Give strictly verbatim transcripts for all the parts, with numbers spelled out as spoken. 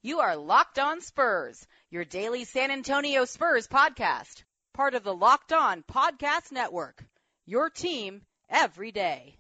You are Locked On Spurs, your daily San Antonio Spurs podcast, part of the Locked On Podcast Network, your team every day.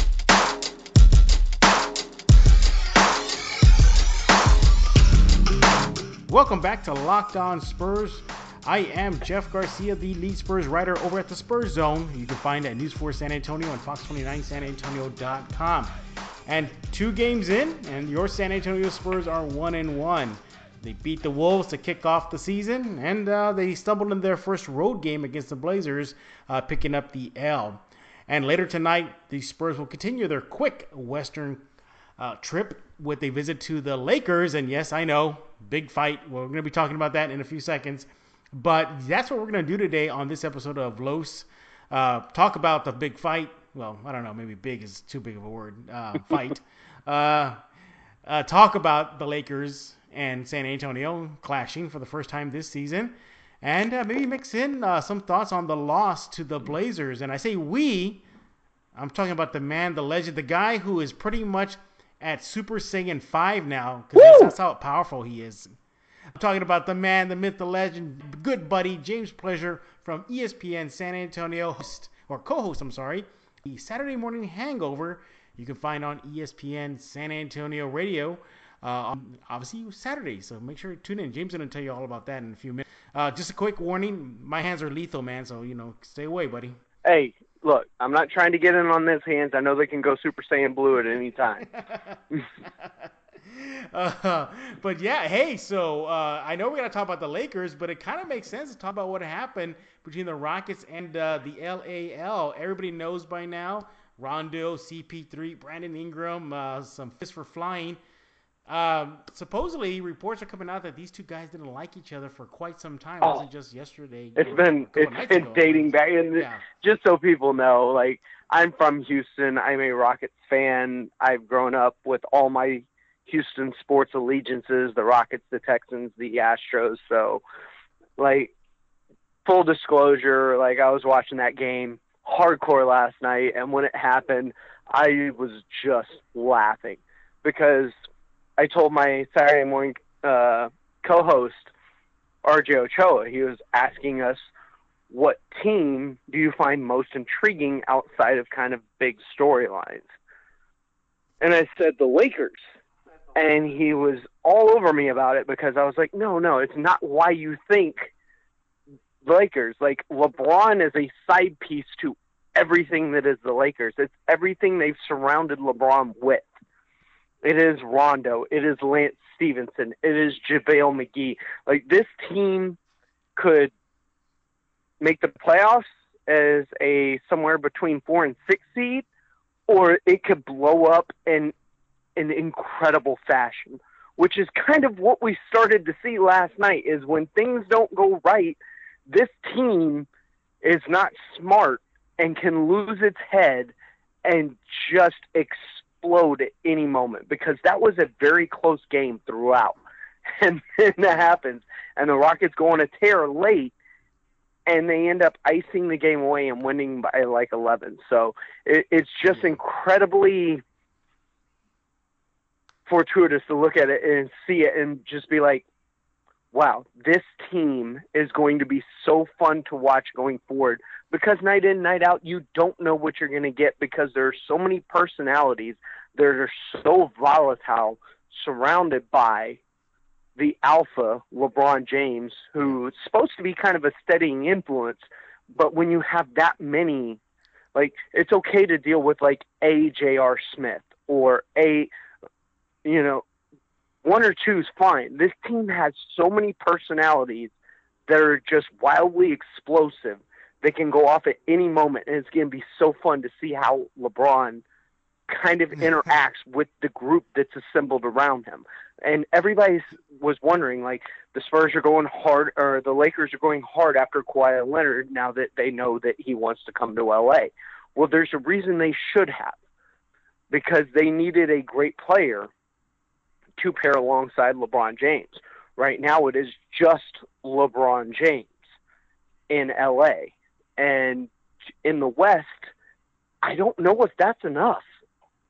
Welcome back to Locked On Spurs. I am Jeff Garcia, the lead Spurs writer over at the Spurs Zone. You can find at News four San Antonio and Fox twenty-nine San Antonio dot com. And two games in, and your San Antonio Spurs are one and one. They beat the Wolves to kick off the season, and uh, they stumbled in their first road game against the Blazers, uh, picking up the L. And later tonight, the Spurs will continue their quick Western uh, trip with a visit to the Lakers. And yes, I know, big fight. Well, we're going to be talking about that in a few seconds. But that's what we're going to do today on this episode of Los. Uh, talk about the big fight. Well, I don't know, maybe big is too big of a word, uh, fight. uh, uh, talk about the Lakers and San Antonio clashing for the first time this season. And uh, maybe mix in uh, some thoughts on the loss to the Blazers. And I say we, I'm talking about the man, the legend, the guy who is pretty much at Super Saiyan five now, because that's, that's how powerful he is. I'm talking about the man, the myth, the legend, good buddy, James Pleasure from E S P N San Antonio, host, or co-host, I'm sorry, the Saturday Morning Hangover. You can find on E S P N San Antonio Radio, uh, on obviously Saturday, so make sure to tune in. James is going to tell you all about that in a few minutes. Uh, just a quick warning, my hands are lethal, man, so, you know, stay away, buddy. Hey, look, I'm not trying to get in on those hands. I know they can go Super Saiyan Blue at any time. uh, but yeah, hey, so uh, I know we're going to talk about the Lakers, but it kind of makes sense to talk about what happened between the Rockets and uh, the L A L. Everybody knows by now, Rondo, C P three, Brandon Ingram, uh, some fists for flying. Um, supposedly, reports are coming out that these two guys didn't like each other for quite some time. Oh, it wasn't just yesterday. It's been it's been ago, dating back, and yeah. Just so people know, like, I'm from Houston. I'm a Rockets fan. I've grown up with all my Houston sports allegiances: the Rockets, the Texans, the Astros. So, like, full disclosure, like, I was watching that game hardcore last night, and when it happened, I was just laughing because I told my Saturday morning uh, co-host, R J Ochoa, he was asking us, what team do you find most intriguing outside of kind of big storylines? And I said, the Lakers. And he was all over me about it because I was like, no, no, it's not why you think Lakers. Like, LeBron is a side piece to everything that is the Lakers. It's everything they've surrounded LeBron with. It is Rondo. It is Lance Stevenson. It is JaVale McGee. Like, this team could make the playoffs as a somewhere between four and six seed, or it could blow up in an incredible fashion, which is kind of what we started to see last night. Is when things don't go right, this team is not smart and can lose its head and just explode at any moment, because that was a very close game throughout. And then that happens, and the Rockets go on a tear late, and they end up icing the game away and winning by like eleven. So it, it's just incredibly fortuitous to look at it and see it and just be like, wow, this team is going to be so fun to watch going forward, because night in, night out, you don't know what you're going to get, because there are so many personalities that are so volatile, surrounded by the alpha, LeBron James, who's supposed to be kind of a steadying influence. But when you have that many, like, it's okay to deal with like a J R Smith or a, you know, one or two is fine. This team has so many personalities that are just wildly explosive. They can go off at any moment, and it's going to be so fun to see how LeBron kind of interacts with the group that's assembled around him. And everybody was wondering, like, the Spurs are going hard, or the Lakers are going hard after Kawhi Leonard now that they know that he wants to come to L A. Well, there's a reason they should have, because they needed a great player to pair alongside LeBron James. Right now it is just LeBron James in L A. And in the West, I don't know if that's enough.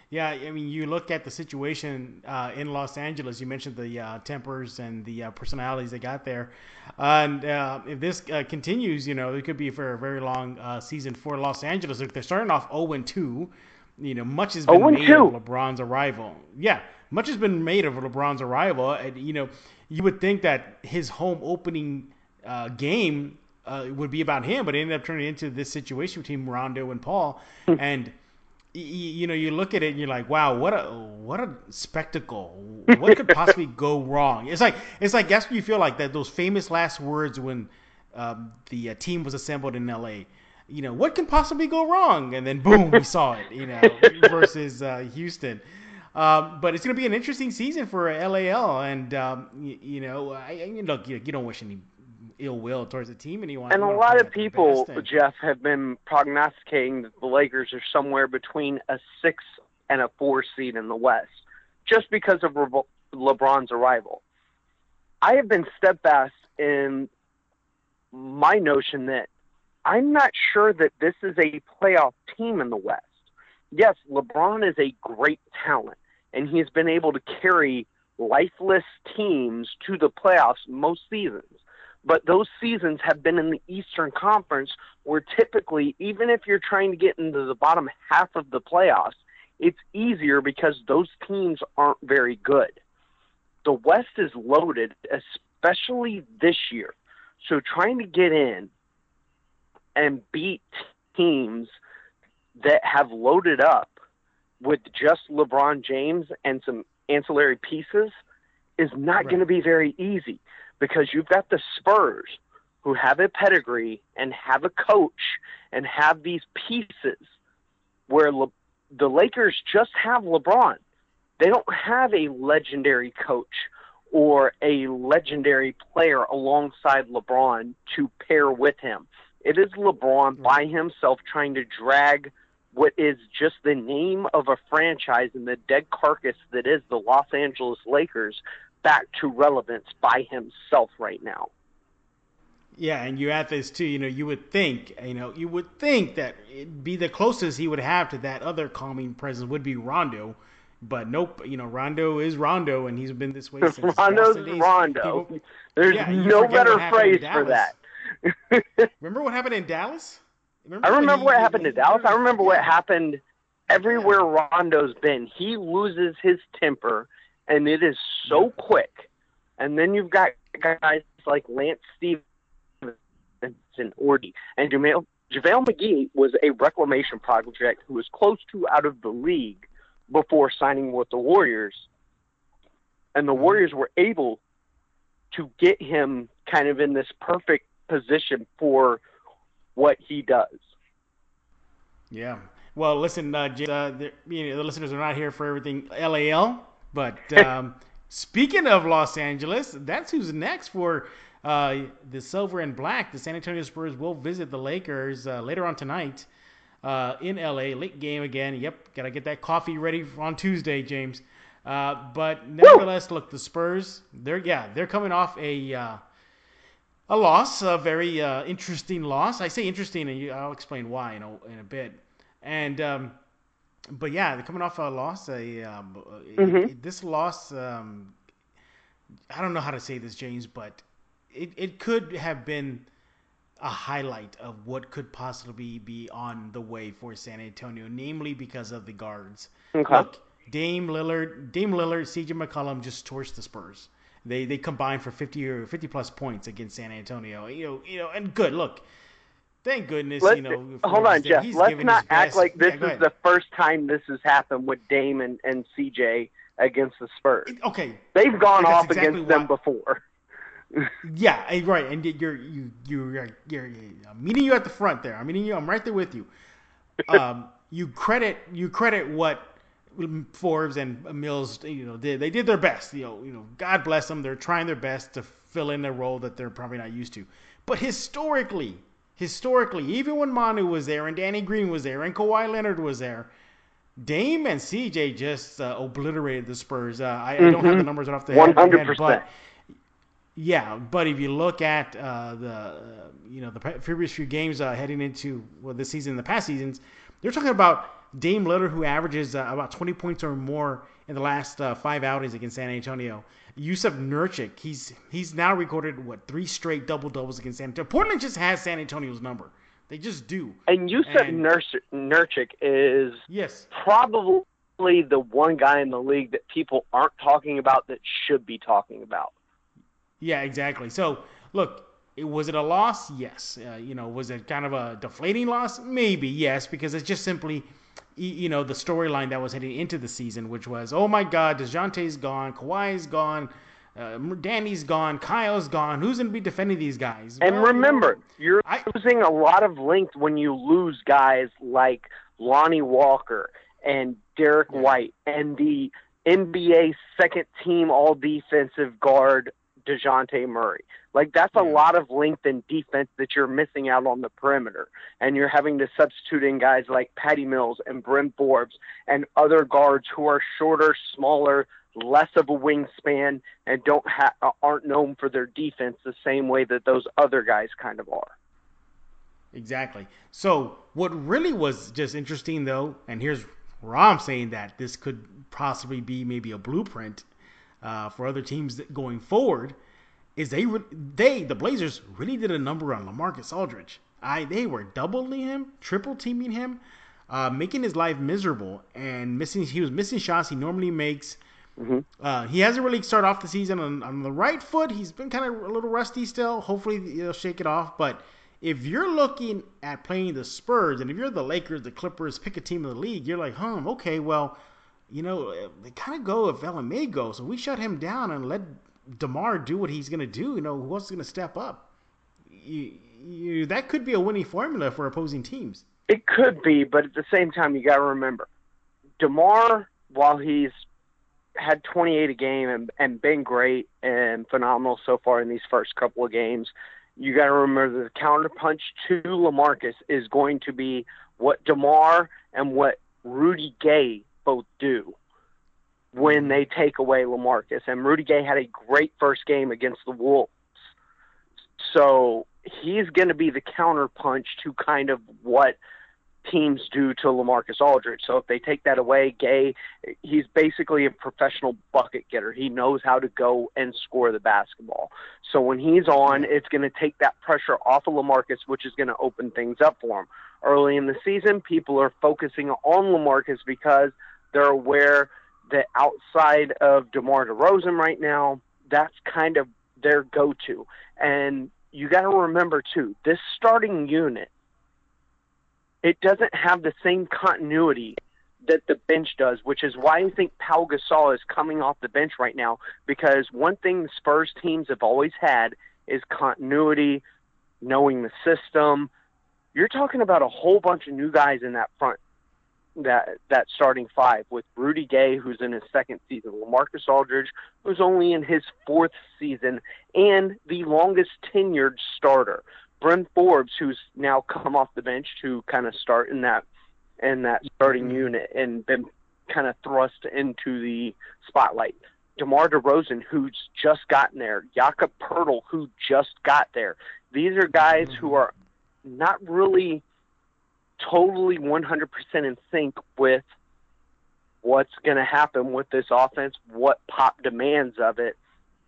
Yeah, I mean, you look at the situation uh, in Los Angeles. You mentioned the uh, tempers and the uh, personalities they got there, and uh, if this uh, continues, you know, it could be for a very long uh, season for Los Angeles. If they're starting off oh and two, you know, much has been made of LeBron's arrival. Yeah, much has been made of LeBron's arrival, and you know, you would think that his home opening uh, game uh, would be about him, but it ended up turning into this situation between Rondo and Paul, and. You know, you look at it and you're like, wow, what a what a spectacle. What could possibly go wrong? It's like it's like that's what you feel like, that those famous last words when um, the uh, team was assembled in L A. You know, what can possibly go wrong? And then boom, we saw it. You know, versus uh, Houston. Um, but it's going to be an interesting season for L A L, and um, you, you know, I, I, look, you, you don't wish any ill will towards the team, and you want. And you a want lot to of people, and... Jeff, have been prognosticating that the Lakers are somewhere between a six and a four seed in the West, just because of Re- LeBron's arrival. I have been steadfast in my notion that I'm not sure that this is a playoff team in the West. Yes, LeBron is a great talent, and he's been able to carry lifeless teams to the playoffs most seasons. But those seasons have been in the Eastern Conference, where typically, even if you're trying to get into the bottom half of the playoffs, it's easier because those teams aren't very good. The West is loaded, especially this year. So trying to get in and beat teams that have loaded up with just LeBron James and some ancillary pieces is not right. going to be very easy. Because you've got the Spurs, who have a pedigree and have a coach and have these pieces, where Le- the Lakers just have LeBron. They don't have a legendary coach or a legendary player alongside LeBron to pair with him. It is LeBron by himself trying to drag what is just the name of a franchise and the dead carcass that is the Los Angeles Lakers back to relevance by himself right now. Yeah, and you add this too, you know, you would think, you know, you would think that it'd be the closest he would have to that other calming presence would be Rondo, but nope, you know, Rondo is Rondo, and he's been this way since Rondo's days. Rondo. People, There's yeah, no better phrase for that. Remember what happened in Dallas? Remember I remember he, what happened he, in Dallas. I remember yeah. what happened everywhere yeah. Rondo's been. He loses his temper, and it is so yeah. quick. And then you've got guys like Lance Stephenson Ordy. And JaVale, JaVale McGee was a reclamation project who was close to out of the league before signing with the Warriors. And the Warriors were able to get him kind of in this perfect position for what he does. Yeah. Well, listen, uh, uh, the, you know, the listeners are not here for everything L A L, but um, speaking of Los Angeles, that's who's next for uh, the Silver and Black. The San Antonio Spurs will visit the Lakers uh, later on tonight uh, in L A. Late game again. Yep, got to get that coffee ready on Tuesday, James. Uh, but nevertheless, look, the Spurs, they're yeah, they're coming off a uh, a loss, a very uh, interesting loss. I say interesting, and you, I'll explain why in a, in a bit. And um, but yeah, they're coming off a loss. A um, mm-hmm. it, it, this loss, um, I don't know how to say this, James, but it, it could have been a highlight of what could possibly be on the way for San Antonio, namely because of the guards. Okay. Look, Dame Lillard, Dame Lillard, C J McCollum just torched the Spurs. They they combined for fifty or fifty plus points against San Antonio. You know, you know, and good. Look, thank goodness. Let's, you know, hold on, Jeff. Let's not act like this yeah, is the first time this has happened with Dame and, and C J against the Spurs. Okay, they've gone off exactly against them before. Yeah, right, and you're you you you're, you're, I'm meeting you at the front there. I'm meeting you. I'm right there with you. Um, you credit you credit what Forbes and Mills, you know, did. They did their best. You know, you know, God bless them. They're trying their best to fill in a role that they're probably not used to. But historically, historically, even when Manu was there and Danny Green was there and Kawhi Leonard was there, Dame and C J just uh, obliterated the Spurs. Uh, I, mm-hmm. I don't have the numbers off the head, one hundred percent. But yeah, but if you look at uh, the uh, you know the previous few games uh, heading into well this season, the past seasons, they're talking about Dame Lillard, who averages uh, about twenty points or more in the last uh, five outings against San Antonio. Yusuf Nurkic, he's he's now recorded, what, three straight double-doubles against San Antonio. Portland just has San Antonio's number. They just do. And Yusuf Nurkic is yes. probably the one guy in the league that people aren't talking about that should be talking about. Yeah, exactly. So, look, it, was it a loss? Yes. Uh, you know, was it kind of a deflating loss? Maybe, yes, because it's just simply, you know, the storyline that was heading into the season, which was, oh my God, DeJounte's gone, Kawhi's gone, uh, Danny's gone, Kyle's gone. Who's going to be defending these guys? And well, remember, you know, you're I, losing a lot of length when you lose guys like Lonnie Walker and Derek yeah. White and the N B A second team all defensive guard DeJounte Murray. Like, that's yeah. a lot of length and defense that you're missing out on the perimeter. And you're having to substitute in guys like Patty Mills and Bryn Forbes and other guards who are shorter, smaller, less of a wingspan, and don't ha- aren't known for their defense the same way that those other guys kind of are. Exactly. So what really was just interesting, though, and here's where I'm saying that this could possibly be maybe a blueprint uh, for other teams going forward, is they they the Blazers really did a number on LaMarcus Aldridge. I they were doubling him, triple teaming him, uh, making his life miserable, and missing. He was missing shots he normally makes. Mm-hmm. Uh, he hasn't really started off the season on, on the right foot. He's been kind of a little rusty still. Hopefully he'll shake it off. But if you're looking at playing the Spurs, and if you're the Lakers, the Clippers, pick a team in the league, you're like, huh, okay, well, you know, they kind of go if L M A goes. So we shut him down and let DeMar do what he's going to do. You know, who else is going to step up? You, you, that could be a winning formula for opposing teams. It could be, but at the same time, you got to remember, DeMar, while he's had twenty-eight a game and, and been great and phenomenal so far in these first couple of games, you got to remember the counterpunch to LaMarcus is going to be what DeMar and what Rudy Gay both do when they take away LaMarcus. And Rudy Gay had a great first game against the Wolves. So he's going to be the counterpunch to kind of what teams do to LaMarcus Aldridge. So if they take that away, Gay, he's basically a professional bucket getter. He knows how to go and score the basketball. So when he's on, it's going to take that pressure off of LaMarcus, which is going to open things up for him. Early in the season, people are focusing on LaMarcus because they're aware that outside of DeMar DeRozan right now, that's kind of their go-to. And you got to remember, too, this starting unit, it doesn't have the same continuity that the bench does, which is why I think Pau Gasol is coming off the bench right now, because one thing the Spurs teams have always had is continuity, knowing the system. You're talking about a whole bunch of new guys in that front, that that starting five, with Rudy Gay, who's in his second season, LaMarcus Aldridge, who's only in his fourth season, and the longest tenured starter, Bryn Forbes, who's now come off the bench to kind of start in that in that starting unit and been kind of thrust into the spotlight. DeMar DeRozan, who's just gotten there. Jakob Poeltl, who just got there. These are guys who are not really totally one hundred percent in sync with what's going to happen with this offense, what Pop demands of it.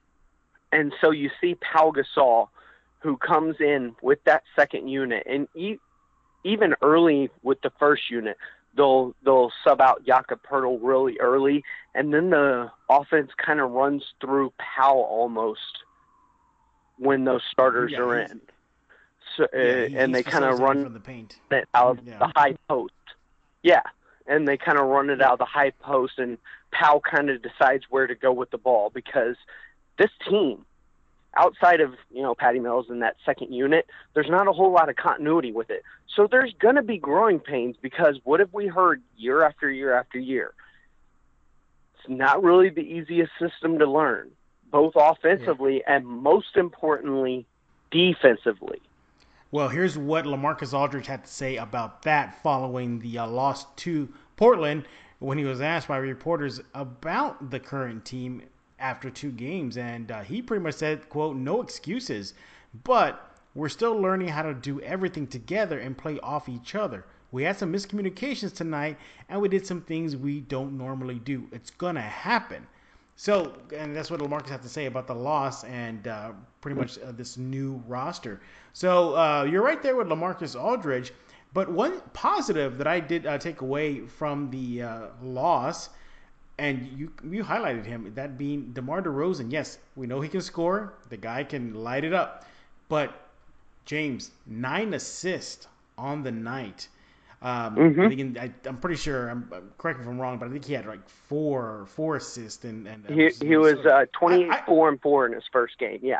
And so you see Pau Gasol, who comes in with that second unit, and e- even early with the first unit, they'll they'll sub out Jakob Poeltl really early, and then the offense kind of runs through Powell almost when those starters yeah, are in. So, uh, yeah, he, and they kind of run from the paint it out of yeah. the high post. Yeah, and they kind of run it out of the high post, and Powell kind of decides where to go with the ball, because this team, outside of, you know, Patty Mills and that second unit, there's not a whole lot of continuity with it. So there's going to be growing pains, because what have we heard year after year after year? It's not really the easiest system to learn, both offensively yeah. and most importantly, defensively. Well, here's what LaMarcus Aldridge had to say about that following the uh, loss to Portland when he was asked by reporters about the current team after two games. And uh, he pretty much said, quote, "No excuses, but we're still learning how to do everything together and play off each other. we had some miscommunications tonight, and we did some things we don't normally do. It's going to happen. So, and that's what LaMarcus had to say about the loss and uh, pretty much uh, this new roster. So, uh, you're right there with LaMarcus Aldridge. But one positive that I did uh, take away from the uh, loss, and you you highlighted him, that being DeMar DeRozan. Yes, we know he can score. The guy can light it up. But, James, nine assists on the night. Um, mm-hmm. I think I, I'm pretty sure. I'm correct me if I'm wrong, but I think he had like four four assists and, and he he was uh, twenty-eight, four and four in his first game. Yeah,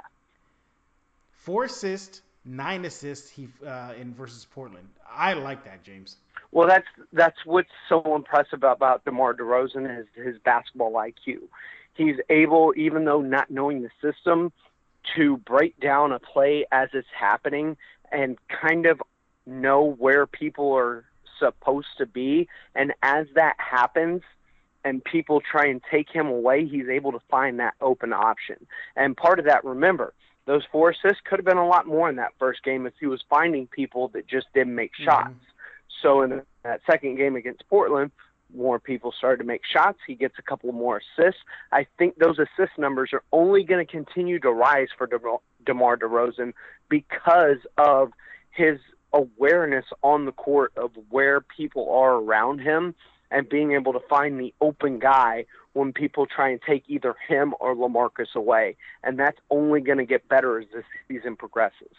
four assists, nine assists. He uh, in versus Portland. I like that, James. Well, that's that's what's so impressive about DeMar DeRozan is his basketball I Q. He's able, even though not knowing the system, to break down a play as it's happening and kind of know where people are supposed to be, and as that happens and people try and take him away, he's able to find that open option. And part of that, remember, those four assists could have been a lot more in that first game if he was finding people that just didn't make shots. Mm-hmm. So in that second game against Portland, more people started to make shots. He gets a couple more assists. I think those assist numbers are only going to continue to rise for De- DeMar DeRozan because of his awareness on the court of where people are around him and being able to find the open guy when people try and take either him or LaMarcus away. And that's only going to get better as this season progresses.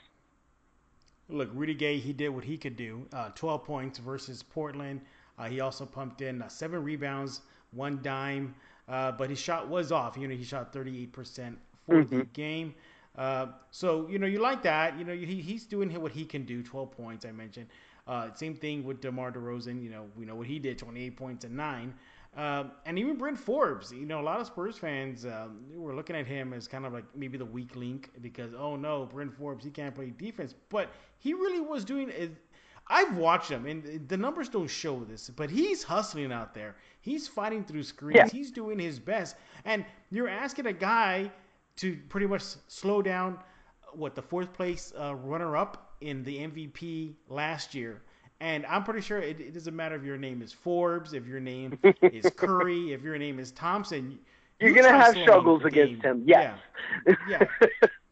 Look, Rudy Gay, he did what he could do. Uh, twelve points versus Portland. Uh, he also pumped in uh, seven rebounds, one dime, uh, but his shot was off. You know, he shot thirty-eight percent for mm-hmm. the game. Uh, so, you know, you like that. You know, he, he's doing what he can do, twelve points, I mentioned. Uh, same thing with DeMar DeRozan. You know, we know what he did, twenty-eight points and nine. Uh, and even Bryn Forbes. You know, a lot of Spurs fans um, were looking at him as kind of like maybe the weak link because, oh, no, Bryn Forbes, he can't play defense. But he really was doing it. I've watched him, and the numbers don't show this, but he's hustling out there. He's fighting through screens. Yeah. He's doing his best. And you're asking a guy to pretty much slow down, what, the fourth place uh, runner-up in the M V P last year. And I'm pretty sure it, it doesn't matter if your name is Forbes, if your name is Curry, if your name is Thompson. You're going to have struggles against him, yes. Yeah. yeah.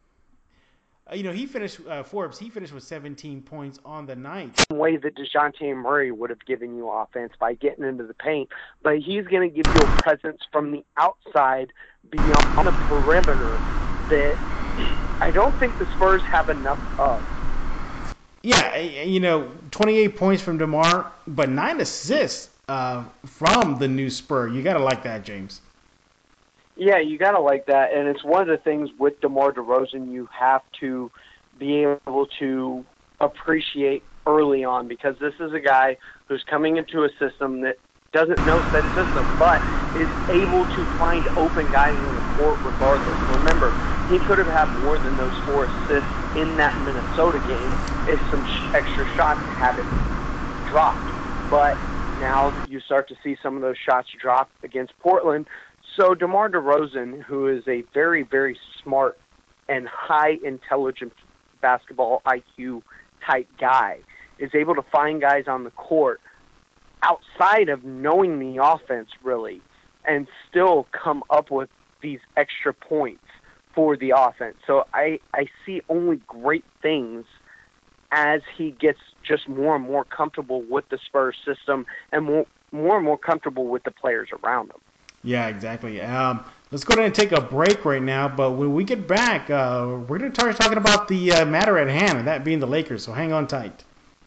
Uh, you know, he finished, uh, Forbes, he finished with seventeen points on the night. The way that DeJounte Murray would have given you offense by getting into the paint, but he's going to give you a presence from the outside beyond the perimeter that I don't think the Spurs have enough of. Yeah, you know, twenty-eight points from DeMar, but nine assists uh, from the new Spur. You got to like that, James. Yeah, you got to like that, and it's one of the things with DeMar DeRozan you have to be able to appreciate early on, because this is a guy who's coming into a system that doesn't know said system, but is able to find open guys in the court regardless. Remember, he could have had more than those four assists in that Minnesota game if some sh- extra shots hadn't dropped. But now you start to see some of those shots drop against Portland. So DeMar DeRozan, who is a very, very smart and high intelligent basketball I Q type guy, is able to find guys on the court outside of knowing the offense really and still come up with these extra points for the offense. So I, I see only great things as he gets just more and more comfortable with the Spurs system and more, more and more comfortable with the players around him. Yeah, exactly. Um, let's go ahead and take a break right now. But when we get back, uh, we're going to start talking about the uh, matter at hand, and that being the Lakers. So hang on tight.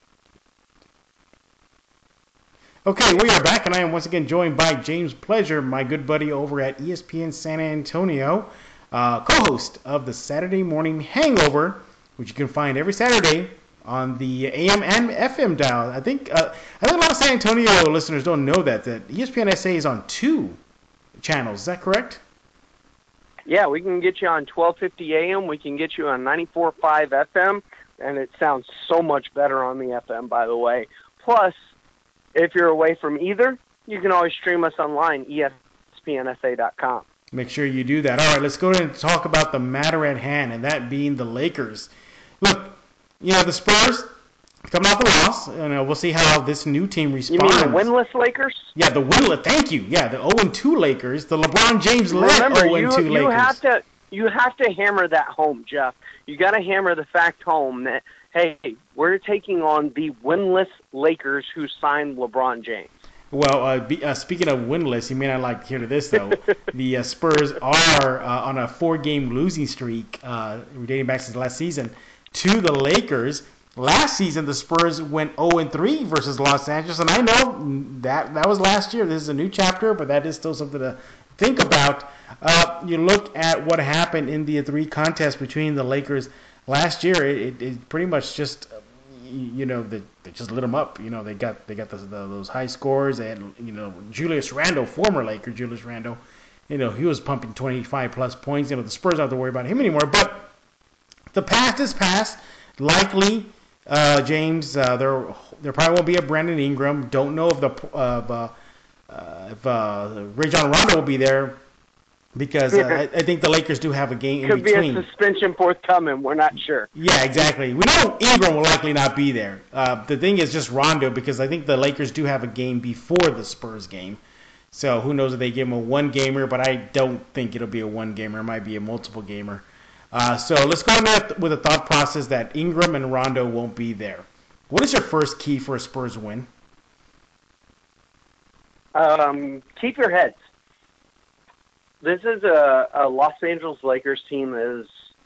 Okay, we are back, and I am once again joined by James Pleasure, my good buddy over at E S P N San Antonio, uh, co-host of the Saturday Morning Hangover, which you can find every Saturday on the A M and F M dial. I think uh, I think a lot of San Antonio listeners don't know that that E S P N S A is on two channels. Is that correct? Yeah, we can get you on twelve fifty A M. We can get you on ninety-four point five F M, and it sounds so much better on the F M, by the way. Plus, if you're away from either, you can always stream us online, E S P N S A dot com. Make sure you do that. All right, let's go ahead and talk about the matter at hand, and that being the Lakers. Look, you know, the Spurs, coming off a loss. You know, we'll see how this new team responds. You mean the winless Lakers? Yeah, the winless. Thank you. Yeah, the oh and two Lakers, the LeBron James led oh and two you, Lakers. You have to you have to hammer that home, Jeff. You got to hammer the fact home that hey, we're taking on the winless Lakers who signed LeBron James. Well, uh, be, uh, speaking of winless, you may not like to hear this, though. the uh, Spurs are uh, on a four-game losing streak, uh, dating back since last season, to the Lakers. Last season, the Spurs went oh and three versus Los Angeles, and I know that that was last year. This is a new chapter, but that is still something to think about. Uh, you look at what happened in the three contests between the Lakers last year. It, it pretty much just... You know, they, they just lit them up. You know, they got they got the, the, those high scores, and you know, Julius Randle, former Laker Julius Randle, you know, he was pumping twenty-five plus points. You know, the Spurs don't have to worry about him anymore. But the past is past. Likely, uh, James, uh, there there probably won't be a Brandon Ingram. Don't know if the uh, uh, if uh, Rajon Rondo will be there. Because uh, I, I think the Lakers do have a game in Could between. Could be a suspension forthcoming. We're not sure. Yeah, exactly. We know Ingram will likely not be there. Uh, the thing is just Rondo, because I think the Lakers do have a game before the Spurs game. So who knows if they give him a one-gamer, but I don't think it'll be a one-gamer. It might be a multiple-gamer. Uh, so let's go on with a thought process that Ingram and Rondo won't be there. What is your first key for a Spurs win? Um, keep your heads. This is a, a Los Angeles Lakers team that is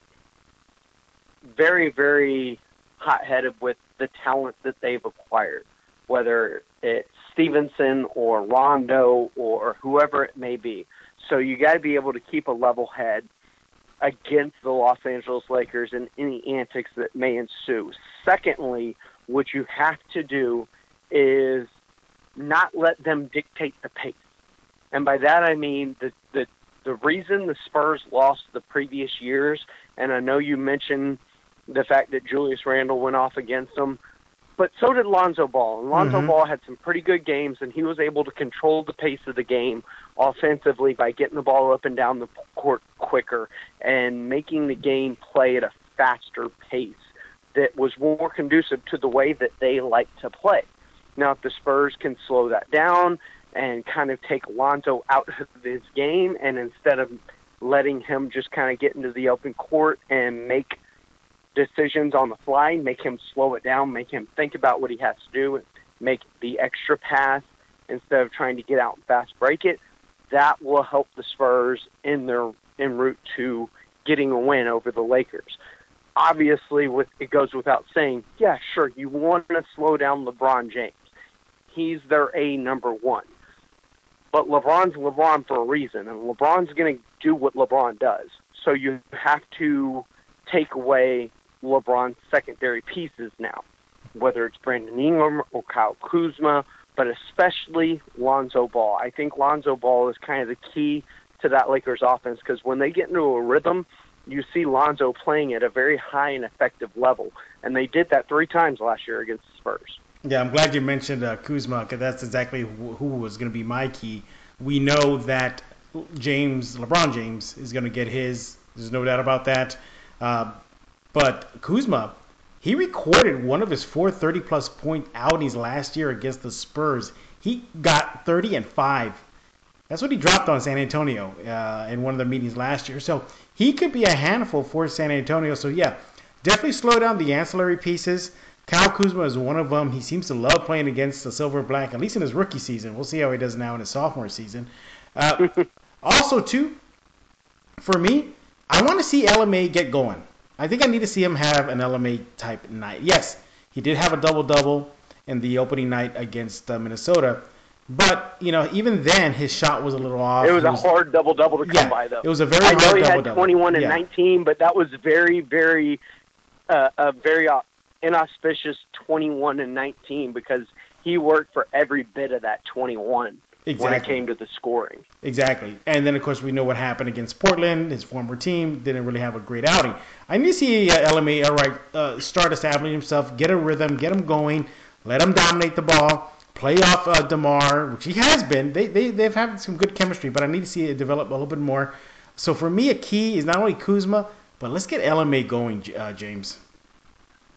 very, very hot-headed with the talent that they've acquired, whether it's Stevenson or Rondo or whoever it may be. So you got to be able to keep a level head against the Los Angeles Lakers and any antics that may ensue. Secondly, what you have to do is not let them dictate the pace. And by that I mean the, the The reason the Spurs lost the previous years, and I know you mentioned the fact that Julius Randle went off against them, but so did Lonzo Ball. And Lonzo mm-hmm. Ball had some pretty good games, and he was able to control the pace of the game offensively by getting the ball up and down the court quicker and making the game play at a faster pace that was more conducive to the way that they like to play. Now, if the Spurs can slow that down and kind of take Lonzo out of his game, and instead of letting him just kind of get into the open court and make decisions on the fly, make him slow it down, make him think about what he has to do, make the extra pass instead of trying to get out and fast break it, that will help the Spurs in their en route to getting a win over the Lakers. Obviously, with, it goes without saying, yeah, sure, you want to slow down LeBron James. He's their A number one. But LeBron's LeBron for a reason, and LeBron's going to do what LeBron does. So you have to take away LeBron's secondary pieces now, whether it's Brandon Ingram or Kyle Kuzma, but especially Lonzo Ball. I think Lonzo Ball is kind of the key to that Lakers offense, because when they get into a rhythm, you see Lonzo playing at a very high and effective level, and they did that three times last year against the Spurs. Yeah, I'm glad you mentioned uh, Kuzma, because that's exactly who, who was going to be my key. We know that James, LeBron James, is going to get his. There's no doubt about that. Uh, but Kuzma, he recorded one of his four thirty-plus point outings last year against the Spurs. He got thirty and five. That's what he dropped on San Antonio uh, in one of the meetings last year. So he could be a handful for San Antonio. So, yeah, definitely slow down the ancillary pieces. Kyle Kuzma is one of them. He seems to love playing against the Silver Black, at least in his rookie season. We'll see how he does now in his sophomore season. Uh, also, too, for me, I want to see L M A get going. I think I need to see him have an L M A-type night. Yes, he did have a double-double in the opening night against uh, Minnesota. But, you know, even then, his shot was a little off. It was, it was a hard double-double to come yeah, by, though. It was a very I hard know he double-double. had twenty-one and yeah. nineteen, but that was very, very, uh, a very uh, inauspicious twenty-one and nineteen, because he worked for every bit of that twenty-one exactly. when it came to the scoring. Exactly. And then, of course, we know what happened against Portland. His former team didn't really have a great outing. I need to see uh, L M A, all right, uh, start establishing himself, get a rhythm, get him going, let him dominate the ball. Play off uh, DeMar, which he has been. They, they, they've had some good chemistry, but I need to see it develop a little bit more. So for me, a key is not only Kuzma, but let's get L M A going, uh, James.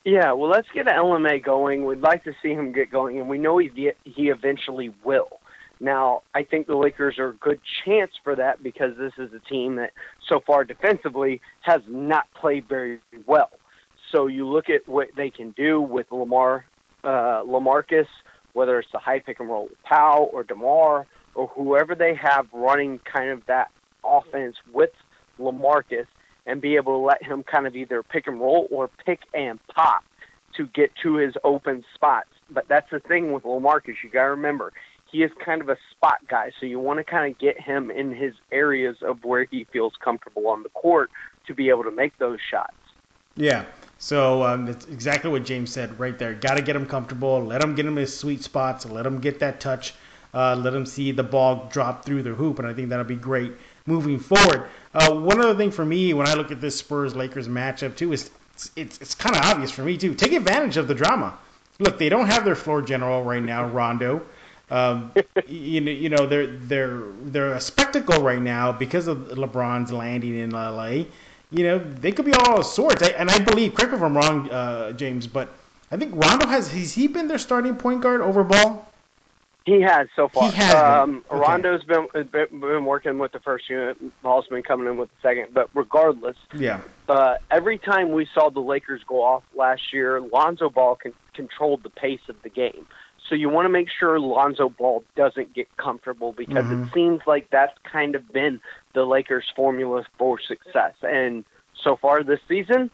Yeah, well, let's get L M A going. We'd like to see him get going, and we know he get, he eventually will. Now, I think the Lakers are a good chance for that because this is a team that so far defensively has not played very well. So you look at what they can do with Lamar, uh, LaMarcus, whether it's the high pick and roll with Powell or DeMar or whoever they have running kind of that offense with LaMarcus, and be able to let him kind of either pick and roll or pick and pop to get to his open spots. But that's the thing with LaMarcus. You got to remember, he is kind of a spot guy, so you want to kind of get him in his areas of where he feels comfortable on the court to be able to make those shots. Yeah, so um, that's exactly what James said right there. Got to get him comfortable, let him get him his sweet spots, let him get that touch, uh, let him see the ball drop through the hoop, and I think that'll be great moving forward. Uh, one other thing for me when I look at this Spurs-Lakers matchup, too, is it's, it's, it's kind of obvious for me, too. Take advantage of the drama. Look, they don't have their floor general right now, Rondo. Um, you know, you know they're they're they're a spectacle right now because of LeBron's landing in L A. You know, they could be all sorts. I, and I believe, correct me if I'm wrong, uh, James, but I think Rondo has has he been their starting point guard over Ball? He has so far. He has um, been. Okay. Rondo's been, been been working with the first unit. Ball's been coming in with the second. But regardless, yeah. Uh, every time we saw the Lakers go off last year, Lonzo Ball con- controlled the pace of the game. So you want to make sure Lonzo Ball doesn't get comfortable because mm-hmm. it seems like that's kind of been the Lakers' formula for success. And so far this season,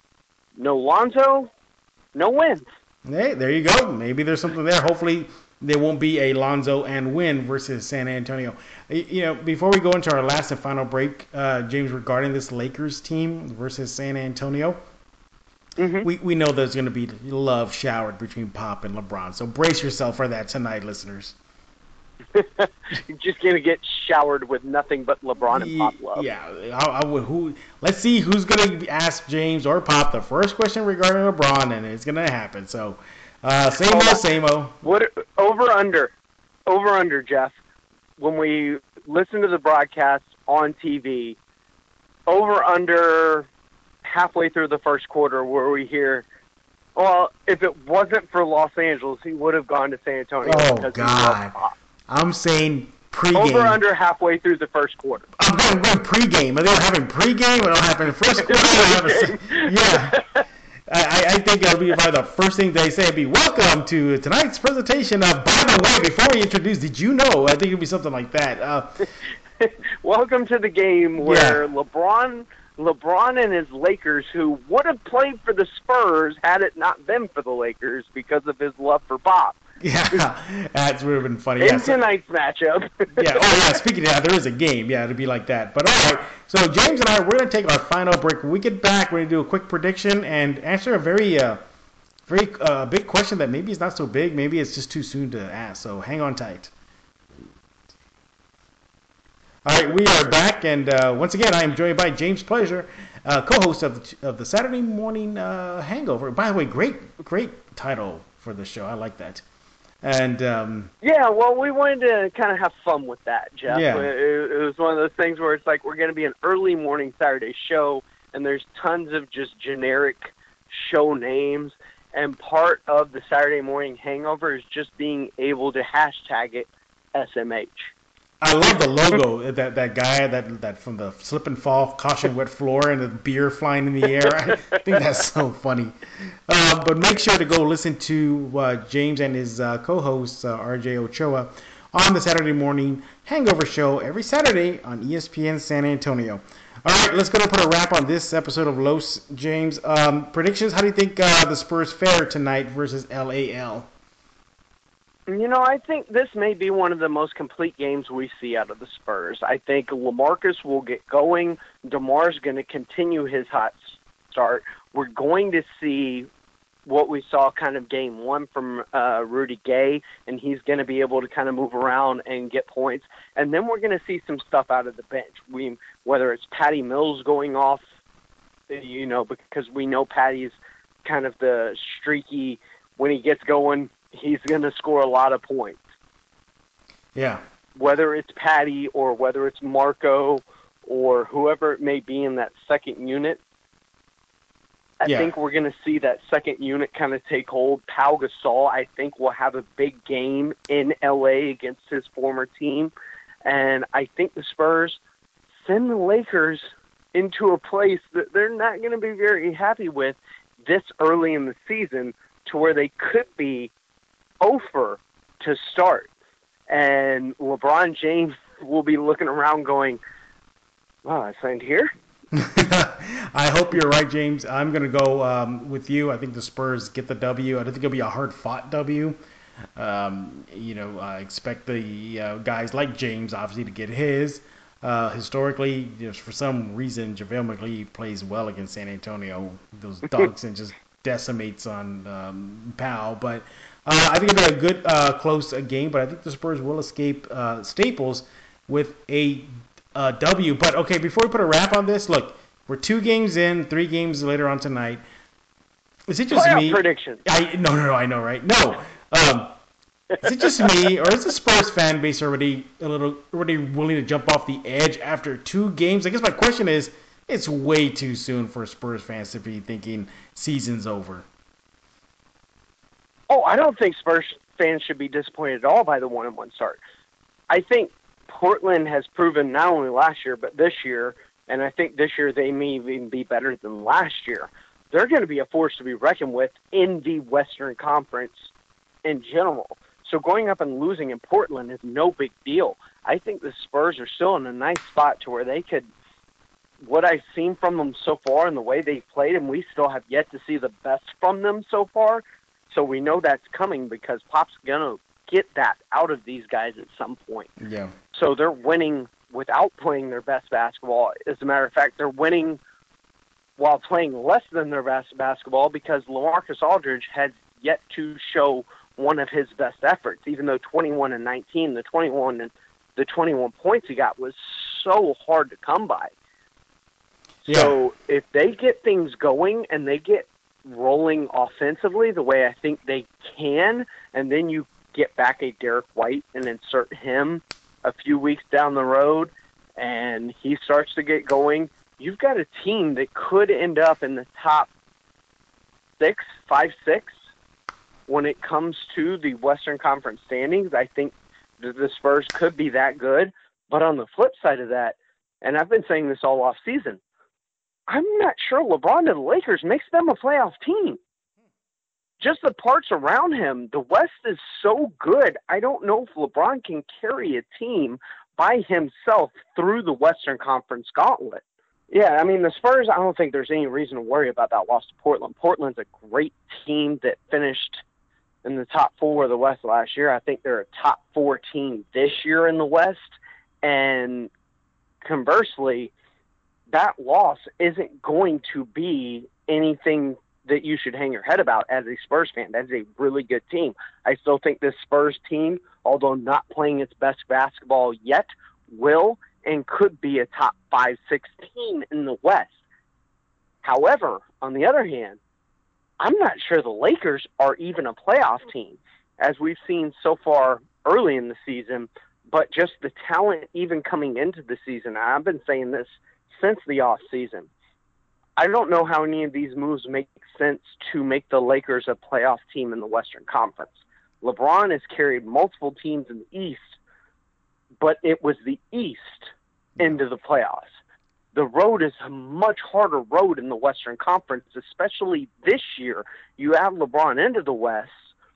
no Lonzo, no wins. Hey, there you go. Maybe there's something there. Hopefully there won't be a Lonzo and win versus San Antonio. You know, before we go into our last and final break, uh, James, regarding this Lakers team versus San Antonio, mm-hmm. we, we know there's going to be love showered between Pop and LeBron. So brace yourself for that tonight, listeners. You're just going to get showered with nothing but LeBron and Pop love. Yeah. I, I would, who, let's see who's going to ask James or Pop the first question regarding LeBron, and it's going to happen. So, uh, same old, same old. What, over, under. Over, under, Jeff. When we listen to the broadcast on T V, over, under halfway through the first quarter where we hear, well, if it wasn't for Los Angeles, he would have gone to San Antonio. Oh, God. I'm saying pregame. Over under halfway through the first quarter. I'm going, going pregame. They don't have in pregame. They don't have in first quarter. A, yeah. I, I think it'll be probably the first thing they say. It'll be welcome to tonight's presentation of, by the way, before we introduce, did you know? I think it'll be something like that. Uh, welcome to the game where yeah. LeBron... LeBron and his Lakers, who would have played for the Spurs had it not been for the Lakers because of his love for Pop. Yeah, that would have been funny. In yeah, so, tonight's matchup. yeah, oh yeah, speaking of that, there is a game. Yeah, it'd be like that. But all right, so James and I, we're going to take our final break. When we get back, we're going to do a quick prediction and answer a very, uh, very uh, big question that maybe is not so big. Maybe it's just too soon to ask. So hang on tight. All right, we are back, and uh, once again, I am joined by James Pleasure, uh, co-host of the, of the Saturday Morning uh, Hangover. By the way, great, great title for the show. I like that. And um, yeah, well, we wanted to kind of have fun with that, Jeff. Yeah. It, it was one of those things where it's like we're going to be an early morning Saturday show, and there's tons of just generic show names, and part of the Saturday Morning Hangover is just being able to hashtag it S M H. I love the logo, that that guy that that from the slip and fall, caution wet floor, and the beer flying in the air. I think that's so funny. Uh, but make sure to go listen to uh, James and his uh, co-host, uh, R J Ochoa, on the Saturday Morning Hangover Show every Saturday on E S P N San Antonio. All right, let's go to put a wrap on this episode of Los. James, um, predictions, how do you think uh, the Spurs fare tonight versus L A L? You know, I think this may be one of the most complete games we see out of the Spurs. I think LaMarcus will get going. DeMar's going to continue his hot start. We're going to see what we saw kind of game one from uh, Rudy Gay, and he's going to be able to kind of move around and get points. And then we're going to see some stuff out of the bench. We, whether it's Patty Mills going off, you know, because we know Patty's kind of the streaky, when he gets going, he's going to score a lot of points. Yeah. Whether it's Patty or whether it's Marco or whoever it may be in that second unit, I Yeah. think we're going to see that second unit kind of take hold. Pau Gasol, I think, will have a big game in L A against his former team. And I think the Spurs send the Lakers into a place that they're not going to be very happy with this early in the season, to where they could be over to start. And LeBron James will be looking around going, wow, I signed here? I hope you're right, James. I'm going to go um, with you. I think the Spurs get the W. I don't think it'll be a hard-fought W. Um, you know, I expect the uh, guys like James, obviously, to get his. Uh, historically, you know, for some reason, JaVale McGee plays well against San Antonio. Those dunks and just decimates on um, Powell. But uh, I think it'll be a good, uh, close uh, game. But I think the Spurs will escape uh, Staples with a uh, W. But, okay, before we put a wrap on this, look, we're two games in, three games later on tonight. Is it just Playoff me? prediction. I, no, no, no, I know, right? No. Um, is it just me, or is the Spurs fan base already a little already willing to jump off the edge after two games? I guess my question is, it's way too soon for Spurs fans to be thinking season's over. Oh, I don't think Spurs fans should be disappointed at all by the one and one start. I think Portland has proven not only last year, but this year, and I think this year they may even be better than last year. They're going to be a force to be reckoned with in the Western Conference in general. So going up and losing in Portland is no big deal. I think the Spurs are still in a nice spot to where they could, what I've seen from them so far and the way they've played, and we still have yet to see the best from them so far. So we know that's coming because Pop's going to get that out of these guys at some point. Yeah. So they're winning without playing their best basketball. As a matter of fact, they're winning while playing less than their best basketball because LaMarcus Aldridge has yet to show one of his best efforts, even though twenty-one and nineteen, the twenty-one and the twenty-one points he got was so hard to come by. Yeah. So if they get things going and they get rolling offensively the way I think they can, and then you get back a Derek White and insert him a few weeks down the road, and he starts to get going, you've got a team that could end up in the top six, five, six, when it comes to the Western Conference standings. I think the Spurs could be that good. But on the flip side of that, and I've been saying this all off season, I'm not sure LeBron and the Lakers makes them a playoff team. Just the parts around him, the West is so good. I don't know if LeBron can carry a team by himself through the Western Conference gauntlet. Yeah, I mean, the Spurs, I don't think there's any reason to worry about that loss to Portland. Portland's a great team that finished in the top four of the West last year. I think they're a top four team this year in the West. And conversely, that loss isn't going to be anything that you should hang your head about as a Spurs fan. That is a really good team. I still think this Spurs team, although not playing its best basketball yet, will and could be a top five, six team in the West. However, on the other hand, I'm not sure the Lakers are even a playoff team, as we've seen so far early in the season, but just the talent even coming into the season. I've been saying this since the off season. I don't know how any of these moves make sense to make the Lakers a playoff team in the Western Conference. LeBron has carried multiple teams in the East, but it was the East into the playoffs. The road is a much harder road in the Western Conference, especially this year. You add LeBron into the West,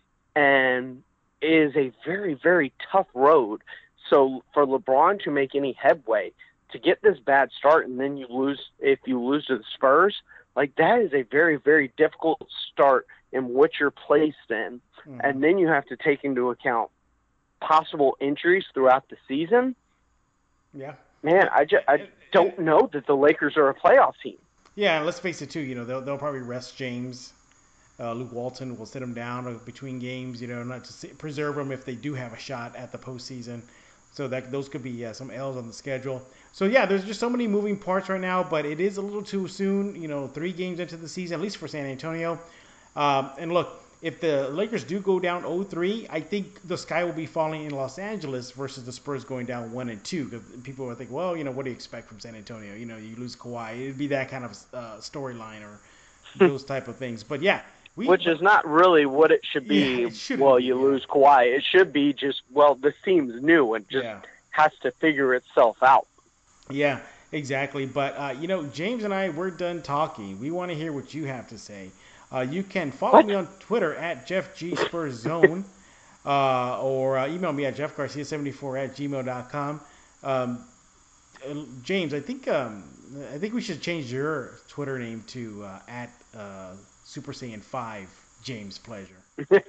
and it is a very, very tough road. So for LeBron to make any headway, to get this bad start, and then you lose, if you lose to the Spurs, like that is a very, very difficult start in which you're placed in. Mm-hmm. And then you have to take into account possible injuries throughout the season. Yeah. Man, I, just, I don't know that the Lakers are a playoff team. Yeah, and let's face it, too. You know, they'll, they'll probably rest James. Uh, Luke Walton will sit him down between games, you know, not to sit, preserve them if they do have a shot at the postseason. So that those could be uh, some L's on the schedule. So, yeah, there's just so many moving parts right now, but it is a little too soon, you know, three games into the season, at least for San Antonio. Um, and, look, if the Lakers do go down oh three, I think the sky will be falling in Los Angeles versus the Spurs going down one and two. Because people will think, well, you know, what do you expect from San Antonio? You know, you lose Kawhi. It'd be that kind of uh, storyline or those type of things. But yeah, we, which is not really what it should be. Yeah, it well, be, you yeah. lose Kawhi. It should be just, well, this team's new and just yeah. has to figure itself out. Yeah, exactly. But uh, you know, James and I, we're done talking. We want to hear what you have to say. Uh, you can follow what? me on Twitter at Jeff G Spurs Zone, uh, or uh, email me at jeff garcia seventy-four at gmail dot com. Um, James, I think um, I think we should change your Twitter name to uh, at uh, Super Saiyan five James Pleasure.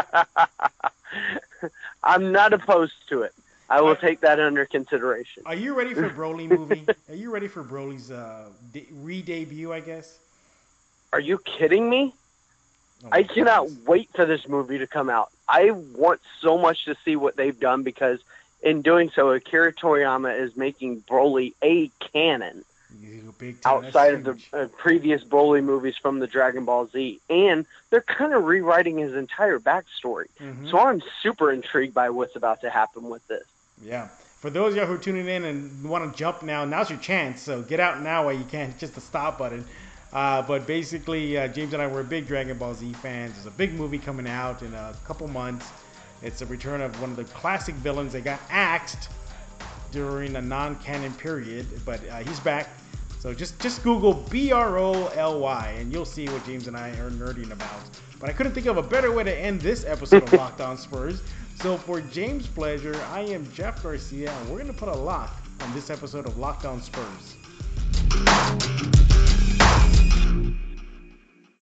I'm not opposed to it. I will take that under consideration. Are you ready for Broly movie? Are you ready for Broly's uh, de- re-debut, I guess? Are you kidding me? Oh, I cannot goodness. wait for this movie to come out. I want so much to see what they've done because in doing so, Akira Toriyama is making Broly a canon Big time. outside of That's the huge. uh, previous Broly movies from the Dragon Ball Z. And they're kind of rewriting his entire backstory. Mhm. So I'm super intrigued by what's about to happen with this. Yeah. For those of y'all who are tuning in and want to jump now, now's your chance. So get out now while you can. Just the stop button. Uh, but basically, uh, James and I were big Dragon Ball Z fans. There's a big movie coming out in a couple months. It's a return of one of the classic villains that got axed during a non-canon period, but uh, he's back. So just just Google B R O L Y and you'll see what James and I are nerding about. But I couldn't think of a better way to end this episode of Locked On Spurs. So for James Pleasure, I am Jeff Garcia, and we're going to put a lock on this episode of Locked On Spurs.